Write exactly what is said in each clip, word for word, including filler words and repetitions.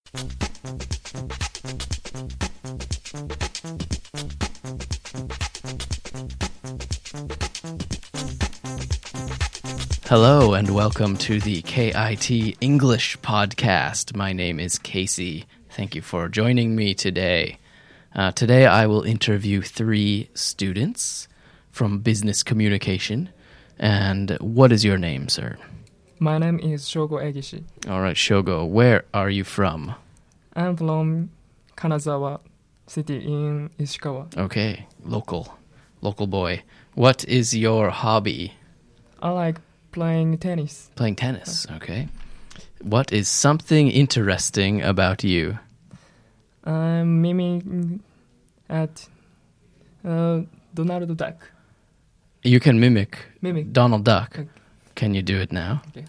Hello and welcome to the K I T English podcast. My name is Casey. Thank you for joining me today. Uh, today I will interview three students from business communication. And what is your name, sir? My name is Shogo Egishi. All right, Shogo, where are you from? I'm from Kanazawa City in Ishikawa. Okay, local, local boy. What is your hobby? I like playing tennis. Playing tennis, okay. What is something interesting about you? I'm miming at uh, Donald Duck. You can mimic, Mimic. Donald Duck. Okay. Can you do it now? Okay.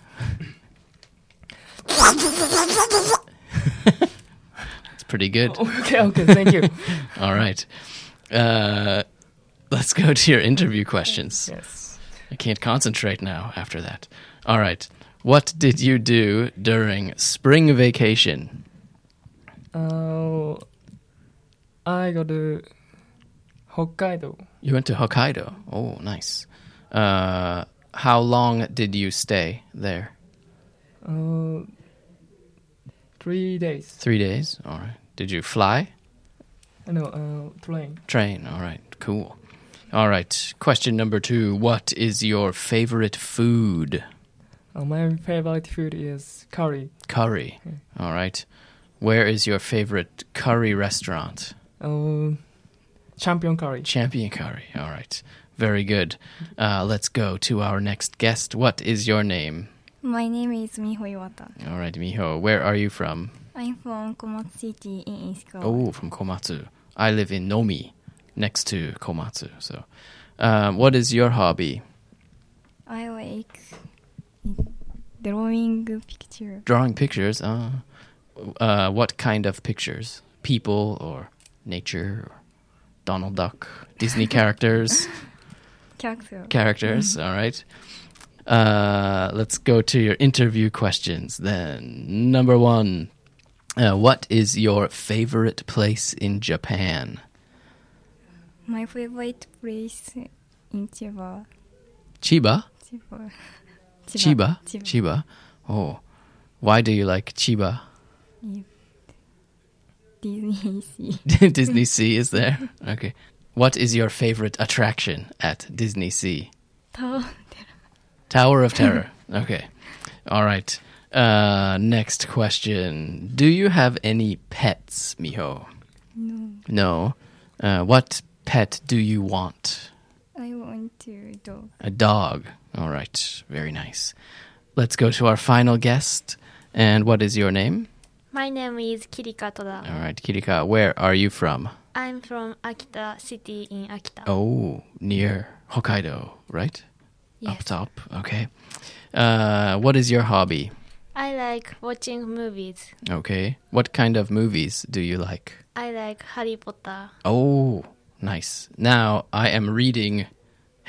It's pretty good. Okay, okay, thank you. All right. Uh, let's go to your interview questions. Yes. I can't concentrate now after that. All right. What did you do during spring vacation? Uh, I go to Hokkaido. You went to Hokkaido. Oh, nice. Uh, how long did you stay there? Uh, three days. Three days. All right. Did you fly? No, uh, train. Train. All right. Cool. All right. Question number two. What is your favorite food? Uh, my favorite food is curry. Curry. All right. Where is your favorite curry restaurant? Uh, Champion Curry. Champion Curry. All right. Very good. Uh, let's go to our next guest. What is your name? My name is Miho Iwata. All right, Miho. Where are you from? I'm from Komatsu City in Ishikawa. Oh, from Komatsu. I live in Nomi, next to Komatsu. So, um, what is your hobby? I like drawing picture. Drawing pictures. Uh, uh, what kind of pictures? People or nature or Donald Duck? Disney characters? Character. Characters, all right. Uh, let's go to your interview questions then. Number one, uh, what is your favorite place in Japan? My favorite place in Chiba. Chiba? Chiba. Chiba? Chiba. Chiba. Oh, why do you like Chiba? Disney Sea. Disney Sea is there? Okay. What is your favorite attraction at Disney Sea? Tower. Tower of Terror. Okay. All right. Uh, next question. Do you have any pets, Miho? No. No. Uh, what pet do you want? I want to dog. A dog. All right. Very nice. Let's go to our final guest. And what is your name? My name is Kirika Toda. All right, Kirika. Where are you from? I'm from Akita City in Akita. Oh, near Hokkaido, right? Yes. Up top. Okay. Uh, what is your hobby? I like watching movies. Okay. What kind of movies do you like? I like Harry Potter. Oh, nice. Now I am reading